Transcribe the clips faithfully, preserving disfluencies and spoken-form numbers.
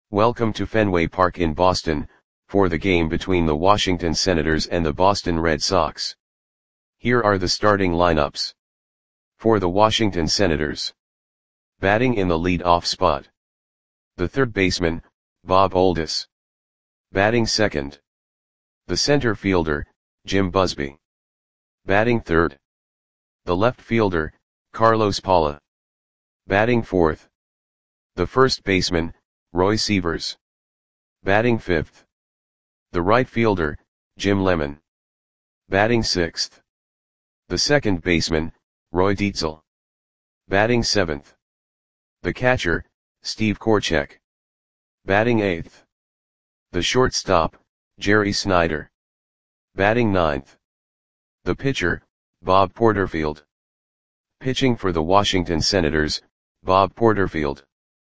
Welcome to Fenway Park in Boston, for the game between the Washington Senators and the Boston Red Sox. Here are the starting lineups. For the Washington Senators. Batting in the lead-off spot. The third baseman, Bob Oldis. Batting second. The center fielder, Jim Busby. Batting third. The left fielder, Carlos Paula. Batting fourth. The first baseman, Roy Sievers. Batting fifth. The right fielder, Jim Lemon. Batting sixth. The second baseman, Roy Dietzel. Batting seventh. The catcher, Steve Korchek. Batting eighth. The shortstop, Jerry Snyder. Batting ninth. The pitcher, Bob Porterfield. Pitching for the Washington Senators, Bob Porterfield.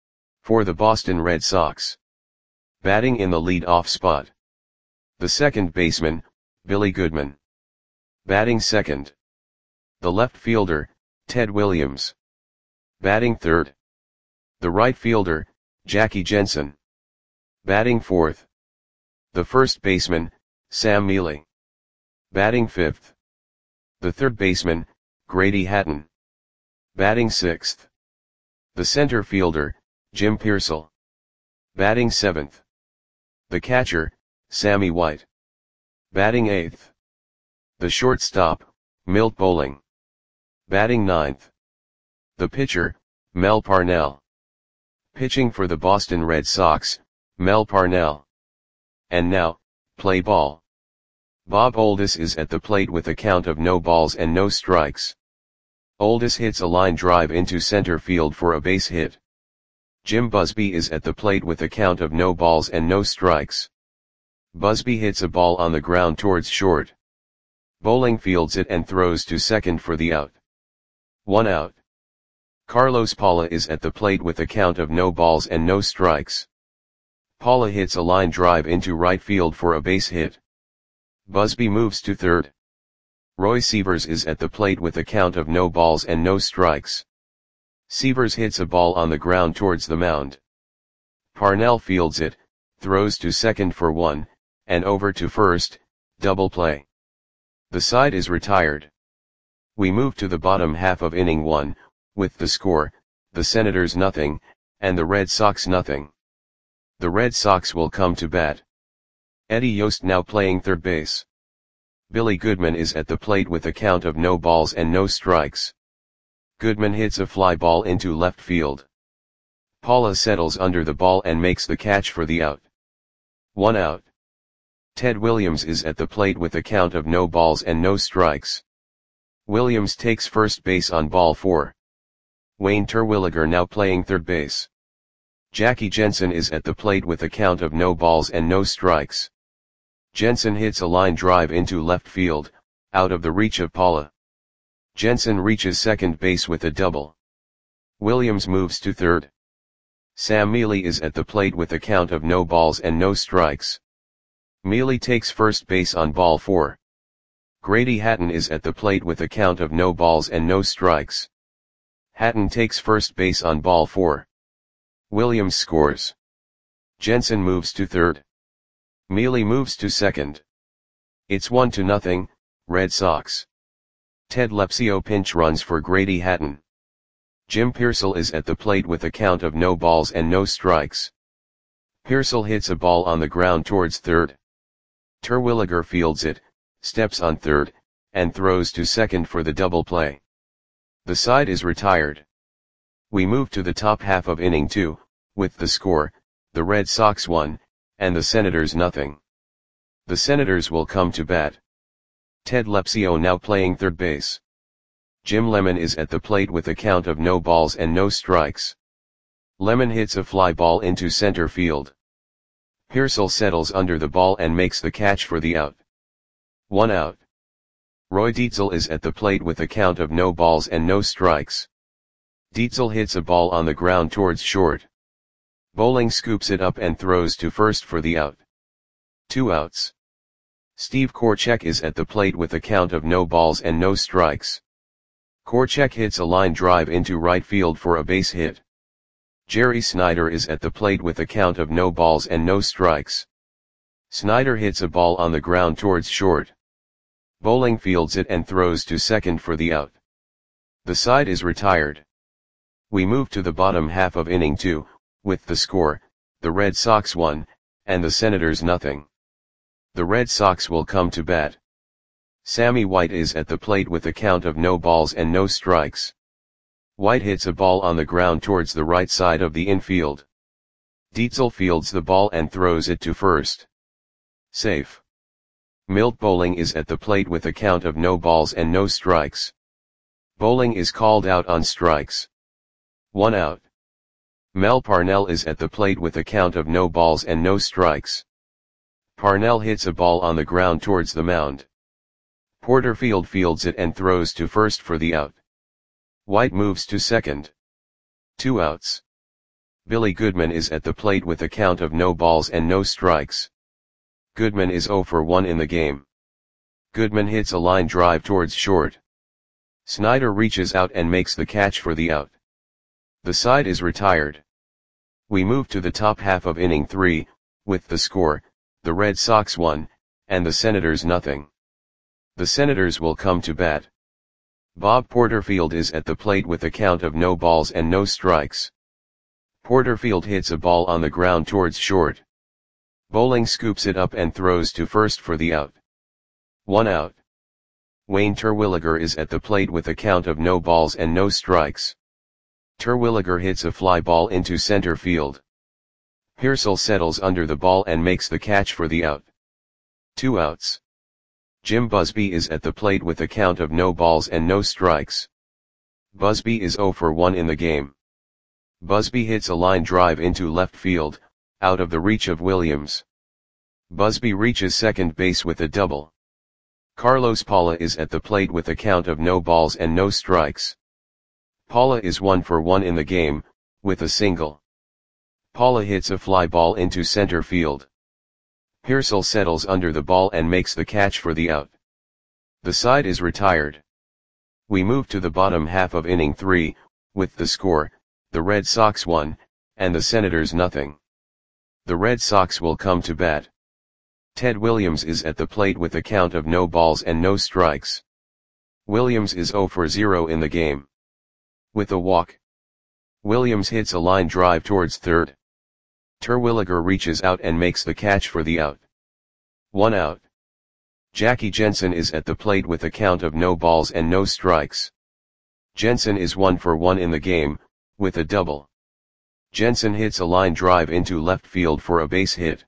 For the Boston Red Sox. Batting in the lead-off spot. The second baseman, Billy Goodman. Batting second. The left fielder, Ted Williams. Batting third. The right fielder, Jackie Jensen. Batting fourth. The first baseman, Sam Mele. Batting fifth. The third baseman, Grady Hatton. Batting sixth. The center fielder, Jim Piersall. Batting seventh. The catcher, Sammy White. Batting eighth. The shortstop, Milt Bowling. Batting ninth. The pitcher, Mel Parnell. Pitching for the Boston Red Sox, Mel Parnell. And now, play ball. Bob Oldis is at the plate with a count of no balls and no strikes. Oldis hits a line drive into center field for a base hit. Jim Busby is at the plate with a count of no balls and no strikes. Busby hits a ball on the ground towards short. Bowling fields it and throws to second for the out. One out. Carlos Paula is at the plate with a count of no balls and no strikes. Paula hits a line drive into right field for a base hit. Busby moves to third. Roy Sievers is at the plate with a count of no balls and no strikes. Sievers hits a ball on the ground towards the mound. Parnell fields it, throws to second for one, and over to first, double play. The side is retired. We move to the bottom half of inning one, with the score, the Senators nothing, and the Red Sox nothing. The Red Sox will come to bat. Eddie Yost now playing third base. Billy Goodman is at the plate with a count of no balls and no strikes. Goodman hits a fly ball into left field. Paula settles under the ball and makes the catch for the out. One out. Ted Williams is at the plate with a count of no balls and no strikes. Williams takes first base on ball four. Wayne Terwilliger now playing third base. Jackie Jensen is at the plate with a count of no balls and no strikes. Jensen hits a line drive into left field, out of the reach of Paula. Jensen reaches second base with a double. Williams moves to third. Sam Mele is at the plate with a count of no balls and no strikes. Mele takes first base on ball four. Grady Hatton is at the plate with a count of no balls and no strikes. Hatton takes first base on ball four. Williams scores. Jensen moves to third. Mele moves to second. It's one to nothing, Red Sox. Ted Lepsio pinch runs for Grady Hatton. Jim Piersall is at the plate with a count of no balls and no strikes. Piersall hits a ball on the ground towards third. Terwilliger fields it, steps on third, and throws to second for the double play. The side is retired. We move to the top half of inning two, with the score, the Red Sox one, and the Senators nothing. The Senators will come to bat. Ted Lepsio now playing third base. Jim Lemon is at the plate with a count of no balls and no strikes. Lemon hits a fly ball into center field. Piersall settles under the ball and makes the catch for the out. One out. Roy Dietzel is at the plate with a count of no balls and no strikes. Dietzel hits a ball on the ground towards short. Bowling scoops it up and throws to first for the out. Two outs. Steve Korchek is at the plate with a count of no balls and no strikes. Korchek hits a line drive into right field for a base hit. Jerry Snyder is at the plate with a count of no balls and no strikes. Snyder hits a ball on the ground towards short. Bowling fields it and throws to second for the out. The side is retired. We move to the bottom half of inning two, with the score, the Red Sox one, and the Senators nothing. The Red Sox will come to bat. Sammy White is at the plate with a count of no balls and no strikes. White hits a ball on the ground towards the right side of the infield. Dietzel fields the ball and throws it to first. Safe. Milt Bowling is at the plate with a count of no balls and no strikes. Bowling is called out on strikes. One out. Mel Parnell is at the plate with a count of no balls and no strikes. Parnell hits a ball on the ground towards the mound. Porterfield fields it and throws to first for the out. White moves to second. Two outs. Billy Goodman is at the plate with a count of no balls and no strikes. Goodman is oh for one in the game. Goodman hits a line drive towards short. Snyder reaches out and makes the catch for the out. The side is retired. We move to the top half of inning three, with the score, the Red Sox one, and the Senators nothing. The Senators will come to bat. Bob Porterfield is at the plate with a count of no balls and no strikes. Porterfield hits a ball on the ground towards short. Bowling scoops it up and throws to first for the out. One out. Wayne Terwilliger is at the plate with a count of no balls and no strikes. Terwilliger hits a fly ball into center field. Pearsall settles under the ball and makes the catch for the out. Two outs. Jim Busby is at the plate with a count of no balls and no strikes. Busby is oh for one in the game. Busby hits a line drive into left field, out of the reach of Williams. Busby reaches second base with a double. Carlos Paula is at the plate with a count of no balls and no strikes. Paula is one for one in the game, with a single. Paula hits a fly ball into center field. Pearsall settles under the ball and makes the catch for the out. The side is retired. We move to the bottom half of inning three, with the score, the Red Sox one, and the Senators nothing. The Red Sox will come to bat. Ted Williams is at the plate with a count of no balls and no strikes. Williams is oh for zero in the game. With a walk. Williams hits a line drive towards third. Terwilliger reaches out and makes the catch for the out. One out. Jackie Jensen is at the plate with a count of no balls and no strikes. Jensen is one for one in the game, with a double. Jensen hits a line drive into left field for a base hit.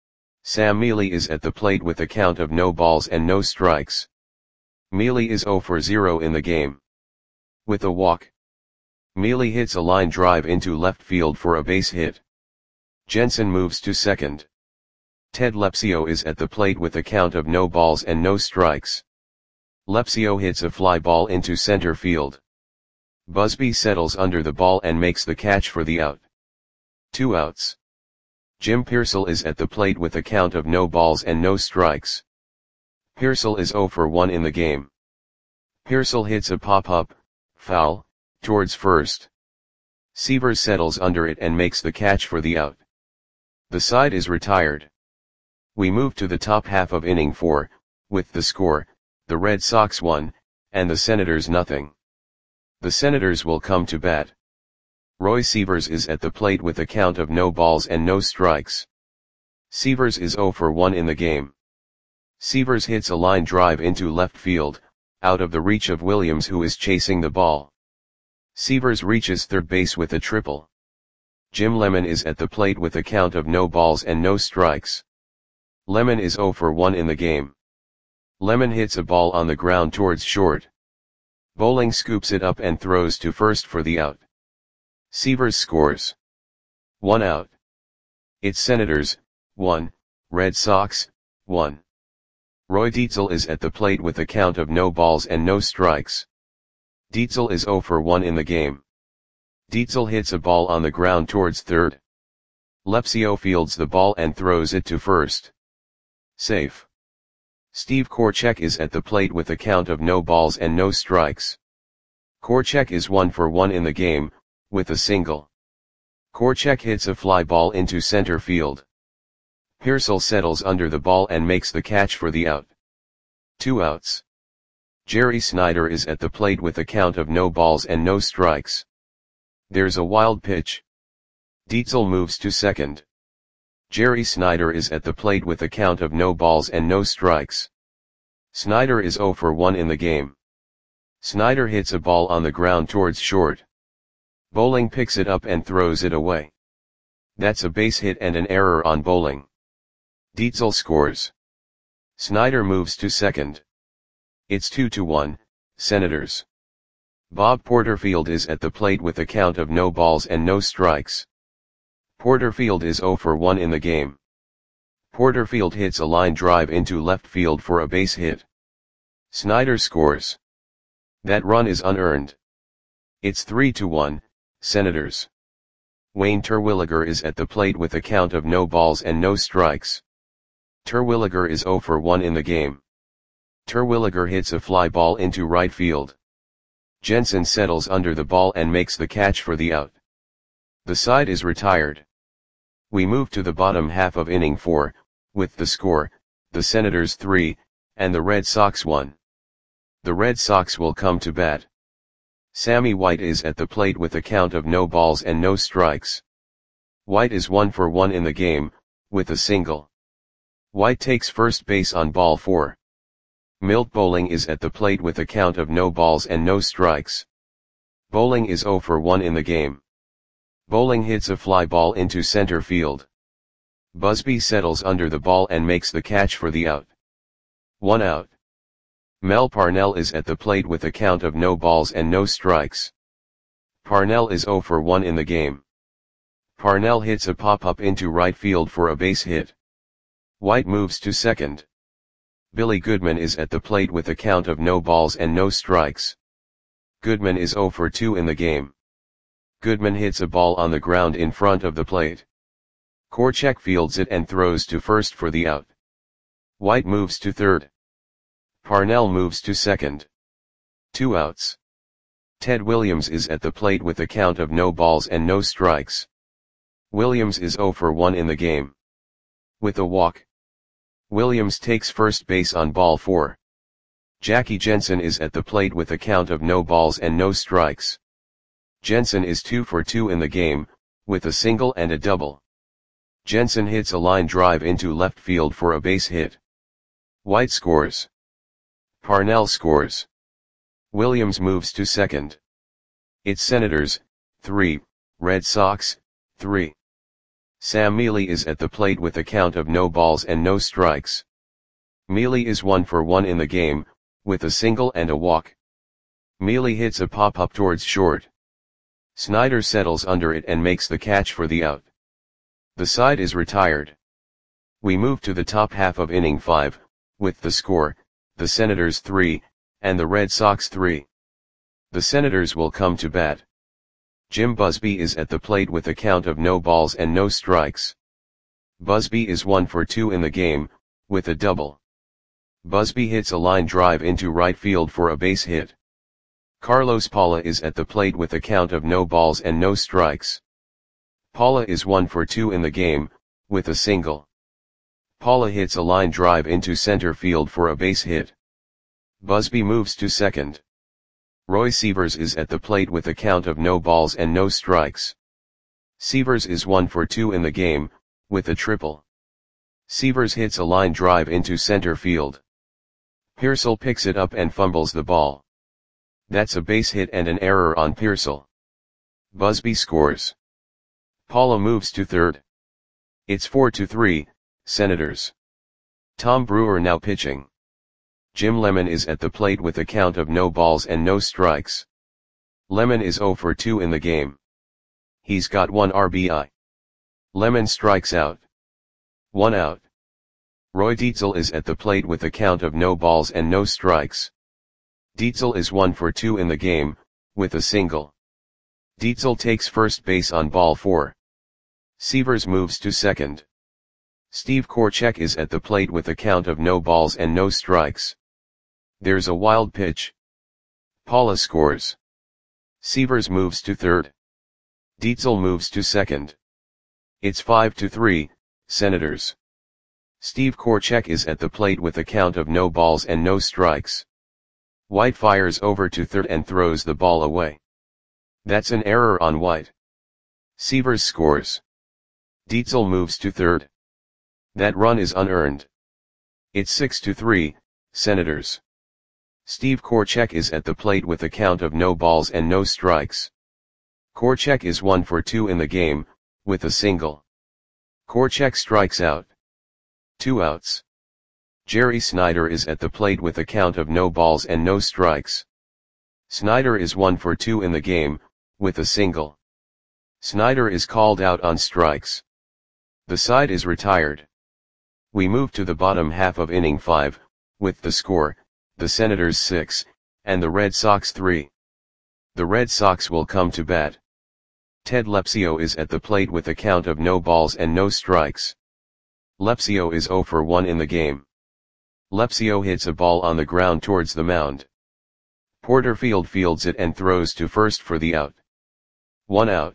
Sam Mealy is at the plate with a count of no balls and no strikes. Mealy is oh for zero in the game. With a walk. Mealy hits a line drive into left field for a base hit. Jensen moves to second. Ted Lepsio is at the plate with a count of no balls and no strikes. Lepsio hits a fly ball into center field. Busby settles under the ball and makes the catch for the out. Two outs. Jim Pearsall is at the plate with a count of no balls and no strikes. Pearsall is oh for one in the game. Pearsall hits a pop-up, foul, towards first. Severs settles under it and makes the catch for the out. The side is retired. We move to the top half of inning four, with the score, the Red Sox one, and the Senators nothing. The Senators will come to bat. Roy Severs is at the plate with a count of no balls and no strikes. Severs is oh for one in the game. Severs hits a line drive into left field, out of the reach of Williams who is chasing the ball. Severs reaches third base with a triple. Jim Lemon is at the plate with a count of no balls and no strikes. Lemon is oh for one in the game. Lemon hits a ball on the ground towards short. Bowling scoops it up and throws to first for the out. Severs scores. One out. It's Senators, one, Red Sox, one. Roy Dietzel is at the plate with a count of no balls and no strikes. Dietzel is oh for one in the game. Dietzel hits a ball on the ground towards third. Lepsio fields the ball and throws it to first. Safe. Steve Korchek is at the plate with a count of no balls and no strikes. Korchek is one for one in the game, with a single. Korchek hits a fly ball into center field. Pearsall settles under the ball and makes the catch for the out. Two outs. Jerry Snyder is at the plate with a count of no balls and no strikes. There's a wild pitch. Dietzel moves to second. Jerry Snyder is at the plate with a count of no balls and no strikes. Snyder is oh for one in the game. Snyder hits a ball on the ground towards short. Bowling picks it up and throws it away. That's a base hit and an error on Bowling. Dietzel scores. Snyder moves to second. It's two to one, Senators. Bob Porterfield is at the plate with a count of no balls and no strikes. Porterfield is oh for one in the game. Porterfield hits a line drive into left field for a base hit. Snyder scores. That run is unearned. It's three to one, Senators. Wayne Terwilliger is at the plate with a count of no balls and no strikes. Terwilliger is oh for one in the game. Terwilliger hits a fly ball into right field. Jensen settles under the ball and makes the catch for the out. The side is retired. We move to the bottom half of inning four, with the score, the Senators three, and the Red Sox one. The Red Sox will come to bat. Sammy White is at the plate with a count of no balls and no strikes. White is one for one in the game, with a single. White takes first base on ball four. Milt Bowling is at the plate with a count of no balls and no strikes. Bowling is oh for one in the game. Bowling hits a fly ball into center field. Busby settles under the ball and makes the catch for the out. One out. Mel Parnell is at the plate with a count of no balls and no strikes. Parnell is oh for one in the game. Parnell hits a pop-up into right field for a base hit. White moves to second. Billy Goodman is at the plate with a count of no balls and no strikes. Goodman is oh for two in the game. Goodman hits a ball on the ground in front of the plate. Korchek fields it and throws to first for the out. White moves to third. Parnell moves to second. Two outs. Ted Williams is at the plate with a count of no balls and no strikes. Williams is oh for one in the game. With a walk. Williams takes first base on ball four. Jackie Jensen is at the plate with a count of no balls and no strikes. Jensen is two for two in the game, with a single and a double. Jensen hits a line drive into left field for a base hit. White scores. Parnell scores. Williams moves to second. It's Senators, three, Red Sox, three. Sam Mealy is at the plate with a count of no balls and no strikes. Mealy is one for one in the game, with a single and a walk. Mealy hits a pop-up towards short. Snyder settles under it and makes the catch for the out. The side is retired. We move to the top half of inning five, with the score, the Senators three, and the Red Sox three. The Senators will come to bat. Jim Busby is at the plate with a count of no balls and no strikes. Busby is one for two in the game, with a double. Busby hits a line drive into right field for a base hit. Carlos Paula is at the plate with a count of no balls and no strikes. Paula is one for two in the game, with a single. Paula hits a line drive into center field for a base hit. Busby moves to second. Roy Sievers is at the plate with a count of no balls and no strikes. Sievers is one for two in the game, with a triple. Sievers hits a line drive into center field. Pearsall picks it up and fumbles the ball. That's a base hit and an error on Pearsall. Busby scores. Paula moves to third. It's four to three, Senators. Tom Brewer now pitching. Jim Lemon is at the plate with a count of no balls and no strikes. Lemon is oh for two in the game. He's got one R B I. Lemon strikes out. One out. Roy Dietzel is at the plate with a count of no balls and no strikes. Dietzel is one for two in the game, with a single. Dietzel takes first base on ball four. Sievers moves to second. Steve Korchek is at the plate with a count of no balls and no strikes. There's a wild pitch. Paula scores. Sievers moves to third. Dietzel moves to second. It's five to three, Senators. Steve Korchek is at the plate with a count of no balls and no strikes. White fires over to third and throws the ball away. That's an error on White. Sievers scores. Dietzel moves to third. That run is unearned. It's six to three, Senators. Steve Korchek is at the plate with a count of no balls and no strikes. Korchek is one for two in the game, with a single. Korchek strikes out. Two outs. Jerry Snyder is at the plate with a count of no balls and no strikes. Snyder is one for two in the game, with a single. Snyder is called out on strikes. The side is retired. We move to the bottom half of inning five, with the score, the Senators six, and the Red Sox three. The Red Sox will come to bat. Ted Lepsio is at the plate with a count of no balls and no strikes. Lepsio is zero for one in the game. Lepsio hits a ball on the ground towards the mound. Porterfield fields it and throws to first for the out. One out.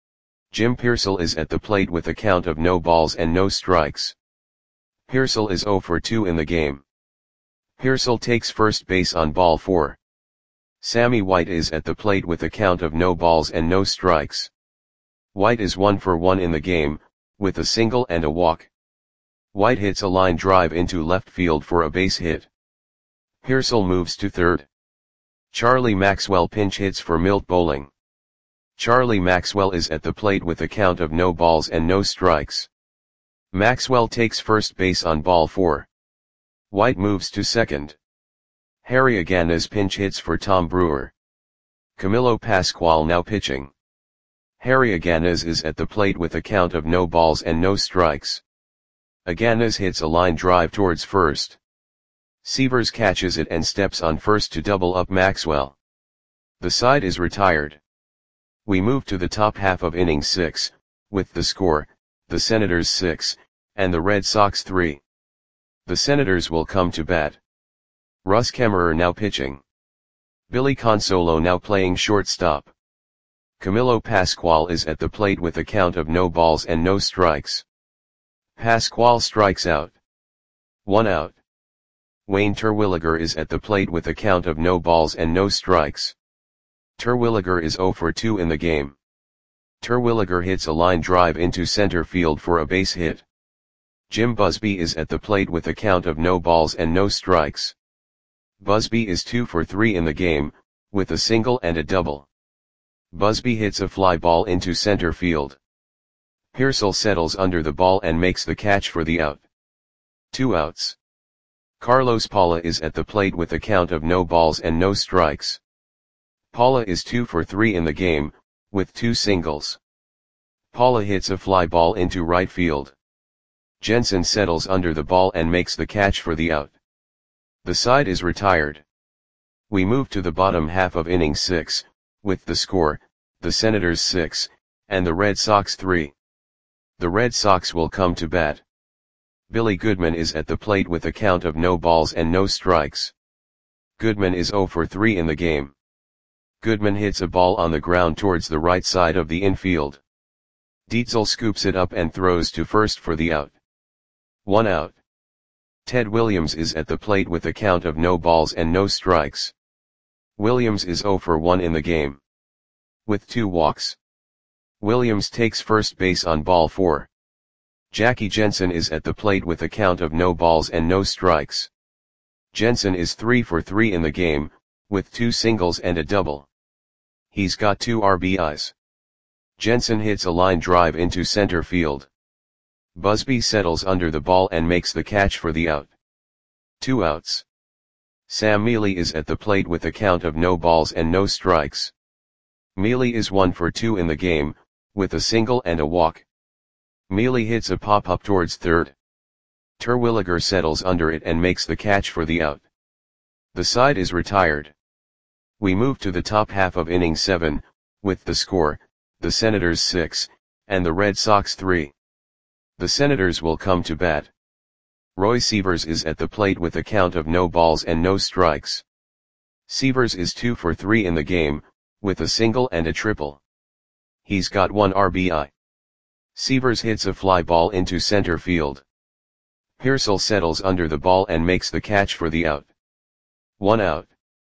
Jim Piersall is at the plate with a count of no balls and no strikes. Piersall is zero for two in the game. Piersall takes first base on ball four. Sammy White is at the plate with a count of no balls and no strikes. White is one for one in the game, with a single and a walk. White hits a line drive into left field for a base hit. Piersall moves to third. Charlie Maxwell pinch hits for Milt Bowling. Charlie Maxwell is at the plate with a count of no balls and no strikes. Maxwell takes first base on ball four. White moves to second. Harry Aganes pinch hits for Tom Brewer. Camilo Pascual now pitching. Harry Aganes is at the plate with a count of no balls and no strikes. Aganes hits a line drive towards first. Sievers catches it and steps on first to double up Maxwell. The side is retired. We move to the top half of inning six, with the score, the Senators six, and the Red Sox three. The Senators will come to bat. Russ Kemmerer now pitching. Billy Consolo now playing shortstop. Camilo Pascual is at the plate with a count of no balls and no strikes. Pascual strikes out. One out. Wayne Terwilliger is at the plate with a count of no balls and no strikes. Terwilliger is zero for two in the game. Terwilliger hits a line drive into center field for a base hit. Jim Busby is at the plate with a count of no balls and no strikes. Busby is two for three in the game, with a single and a double. Busby hits a fly ball into center field. Piersall settles under the ball and makes the catch for the out. Two outs. Carlos Paula is at the plate with a count of no balls and no strikes. Paula is two for three in the game, with two singles. Paula hits a fly ball into right field. Jensen settles under the ball and makes the catch for the out. The side is retired. We move to the bottom half of inning six, with the score, the Senators six, and the Red Sox three. The Red Sox will come to bat. Billy Goodman is at the plate with a count of no balls and no strikes. Goodman is zero for three in the game. Goodman hits a ball on the ground towards the right side of the infield. Dietzel scoops it up and throws to first for the out. One out. Ted Williams is at the plate with a count of no balls and no strikes. Williams is zero for one in the game. With two walks. Williams takes first base on ball four. Jackie Jensen is at the plate with a count of no balls and no strikes. Jensen is three for three in the game, with two singles and a double. He's got two R B Is. Jensen hits a line drive into center field. Busby settles under the ball and makes the catch for the out. Two outs. Sam Mealy is at the plate with a count of no balls and no strikes. Mealy is one for two in the game, with a single and a walk. Mealy hits a pop-up towards third. Terwilliger settles under it and makes the catch for the out. The side is retired. We move to the top half of inning seven, with the score, the Senators six, and the Red Sox three. The Senators will come to bat. Roy Sievers is at the plate with a count of no balls and no strikes. Sievers is two for three in the game, with a single and a triple. He's got one R B I. Sievers hits a fly ball into center field. Pearsall settles under the ball and makes the catch for the out. One out.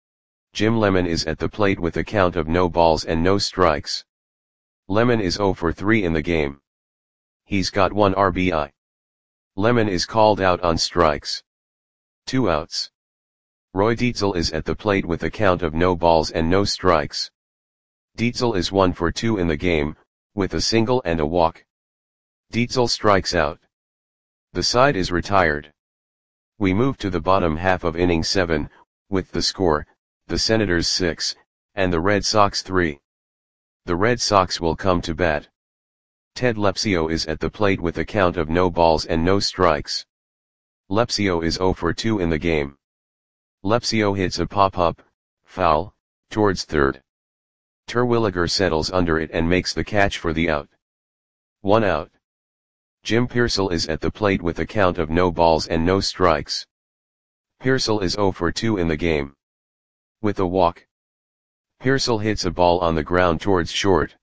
Jim Lemon is at the plate with a count of no balls and no strikes. Lemon is zero for three in the game. He's got one R B I. Lemon is called out on strikes. Two outs. Roy Dietzel is at the plate with a count of no balls and no strikes. Dietzel is one for two in the game, with a single and a walk. Dietzel strikes out. The side is retired. We move to the bottom half of inning seven, with the score, the Senators six, and the Red Sox three. The Red Sox will come to bat. Ted Lepsio is at the plate with a count of no balls and no strikes. Lepsio is zero for two in the game. Lepsio hits a pop-up, foul, towards third. Terwilliger settles under it and makes the catch for the out. One out. Jim Pearsall is at the plate with a count of no balls and no strikes. Pearsall is zero for two in the game. With a walk. Pearsall hits a ball on the ground towards short.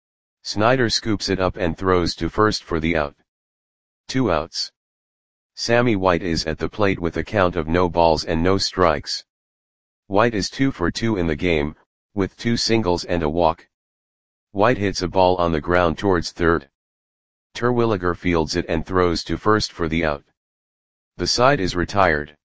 Snyder scoops it up and throws to first for the out. Two outs. Sammy White is at the plate with a count of no balls and no strikes. White is two for two in the game, with two singles and a walk. White hits a ball on the ground towards third. Terwilliger fields it and throws to first for the out. The side is retired.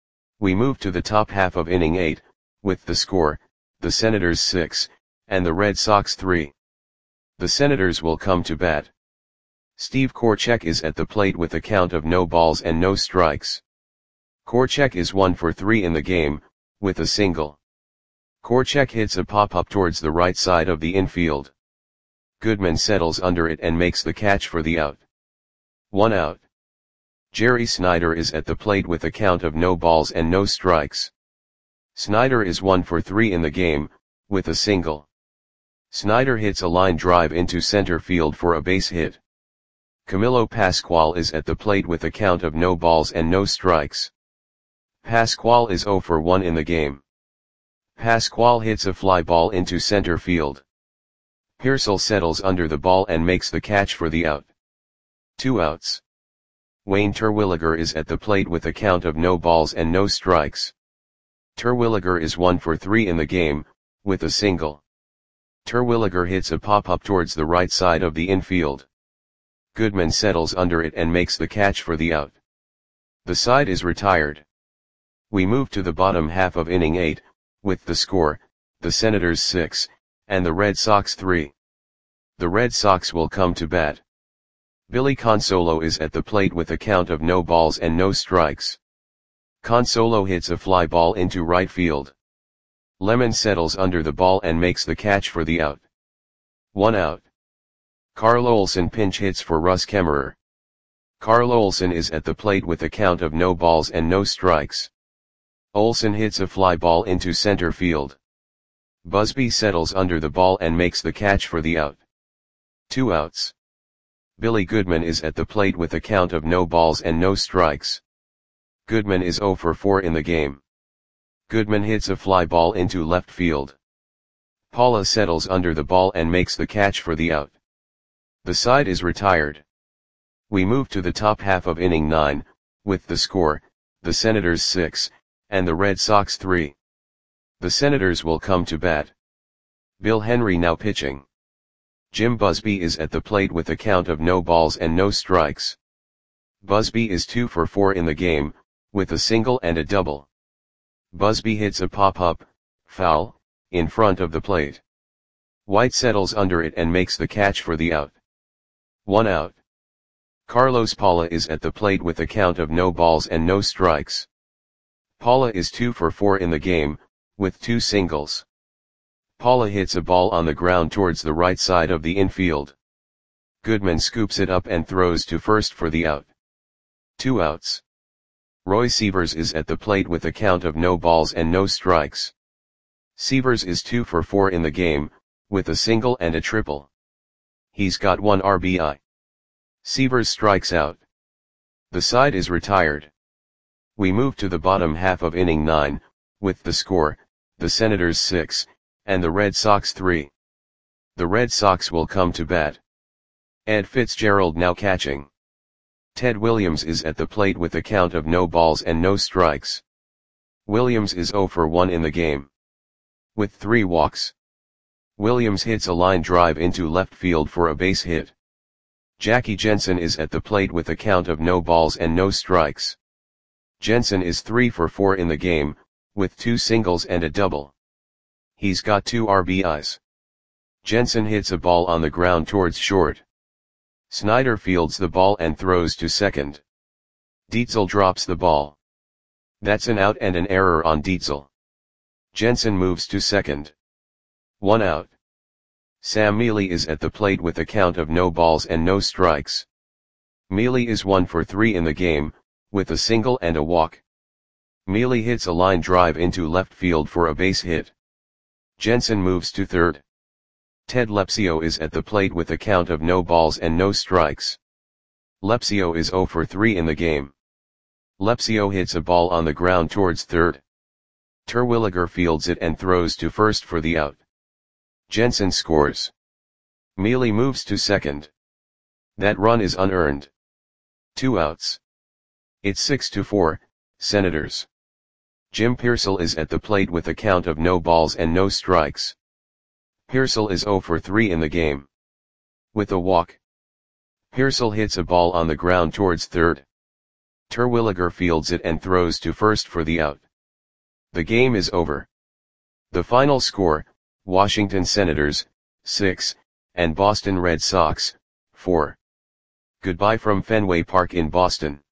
We move to the top half of inning eight, with the score, the Senators six, and the Red Sox three. The Senators will come to bat. Steve Korchek is at the plate with a count of no balls and no strikes. Korchek is one for three in the game, with a single. Korchek hits a pop-up towards the right side of the infield. Goodman settles under it and makes the catch for the out. One out. Jerry Snyder is at the plate with a count of no balls and no strikes. Snyder is one for three in the game, with a single. Snyder hits a line drive into center field for a base hit. Camilo Pascual is at the plate with a count of no balls and no strikes. Pascual is zero for one in the game. Pascual hits a fly ball into center field. Pearsall settles under the ball and makes the catch for the out. Two outs. Wayne Terwilliger is at the plate with a count of no balls and no strikes. Terwilliger is one for three in the game, with a single. Terwilliger hits a pop-up towards the right side of the infield. Goodman settles under it and makes the catch for the out. The side is retired. We move to the bottom half of inning eight, with the score, the Senators six, and the Red Sox three. The Red Sox will come to bat. Billy Consolo is at the plate with a count of no balls and no strikes. Consolo hits a fly ball into right field. Lemon settles under the ball and makes the catch for the out. One out. Carl Olson pinch hits for Russ Kemmerer. Carl Olson is at the plate with a count of no balls and no strikes. Olson hits a fly ball into center field. Busby settles under the ball and makes the catch for the out. Two outs. Billy Goodman is at the plate with a count of no balls and no strikes. Goodman is zero for four in the game. Goodman hits a fly ball into left field. Paula settles under the ball and makes the catch for the out. The side is retired. We move to the top half of inning nine, with the score, the Senators six, and the Red Sox three. The Senators will come to bat. Bill Henry now pitching. Jim Busby is at the plate with a count of no balls and no strikes. Busby is two for four in the game, with a single and a double. Busby hits a pop-up, foul, in front of the plate. White settles under it and makes the catch for the out. One out. Carlos Paula is at the plate with a count of no balls and no strikes. Paula is two for four in the game, with two singles. Paula hits a ball on the ground towards the right side of the infield. Goodman scoops it up and throws to first for the out. Two outs. Roy Sievers is at the plate with a count of no balls and no strikes. Sievers is two for four in the game, with a single and a triple. He's got one R B I. Sievers strikes out. The side is retired. We move to the bottom half of inning nine, with the score, the Senators six, and the Red Sox three. The Red Sox will come to bat. Ed Fitzgerald now catching. Ted Williams is at the plate with a count of no balls and no strikes. Williams is oh for one in the game. With three walks. Williams hits a line drive into left field for a base hit. Jackie Jensen is at the plate with a count of no balls and no strikes. Jensen is three for four in the game, with two singles and a double. He's got two R B Is. Jensen hits a ball on the ground towards short. Snyder fields the ball and throws to second. Dietzel drops the ball. That's an out and an error on Dietzel. Jensen moves to second. One out. Sam Mealy is at the plate with a count of no balls and no strikes. Mealy is one for three in the game, with a single and a walk. Mealy hits a line drive into left field for a base hit. Jensen moves to third. Ted Lepsio is at the plate with a count of no balls and no strikes. Lepsio is oh for three in the game. Lepsio hits a ball on the ground towards third. Terwilliger fields it and throws to first for the out. Jensen scores. Mealy moves to second. That run is unearned. Two outs. It's six to four, Senators. Jim Piersall is at the plate with a count of no balls and no strikes. Piersall is oh for three in the game. With a walk. Piersall hits a ball on the ground towards third. Terwilliger fields it and throws to first for the out. The game is over. The final score, Washington Senators, six, and Boston Red Sox, four. Goodbye from Fenway Park in Boston.